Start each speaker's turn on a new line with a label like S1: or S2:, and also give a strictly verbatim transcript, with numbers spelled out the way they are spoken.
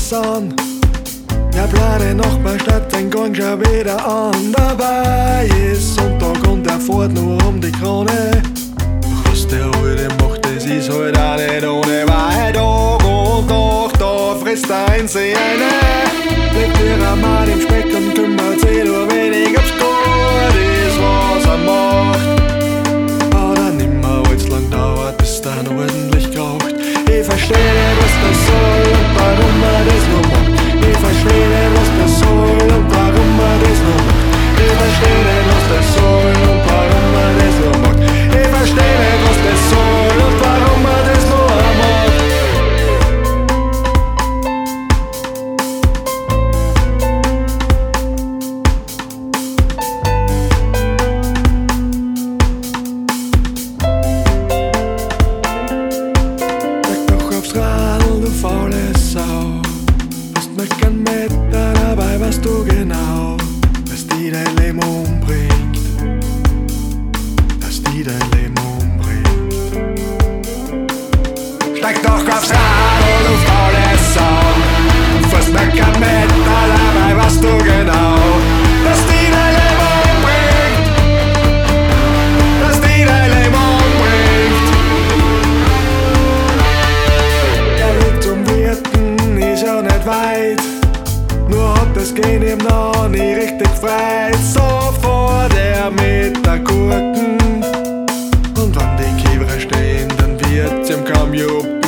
S1: alles an. Ja, blade Nachbarstadt fängt gang schon wieder an. Dabei ist Sonntag und er fährt nur um die Krone. Was der heute macht, das ist halt auch nicht ohne. Weil Tag und Nacht, da frisst er ein sie eine. Legt ihrer Mann im Speck und kümmert sich nur wenig ob's gut ist, was er macht. Aber nimmer allzu lang dauert, bis dann ordentlich kraucht. Ich versteh nicht, was das soll und warum er das nur macht. Ich versteh nicht, was das soll und warum er das nur macht. Ich versteh nicht, was das soll und warum er das nur macht. Ich versteh nicht, was das soll und warum er das nur macht. Steig doch aufs Radl, du faule Sau. Hast mich gern mit, dabei weißt du genau, dass die dein Leben umbringt. Dass die dein Leben umbringt. Steig doch aufs Radl, du faule Sau. Fährst mich gern mit, dabei weißt du genau, dass die dein Leben umbringt. Dass die dein Leben umbringt. Der Weg zum Wirten ist ja nicht weit, nur hat das Gehen ihm noch nie richtig frei. So vor der mit der Gurken, und wenn die Kiewer stehen, dann wird's ihm kaum jub.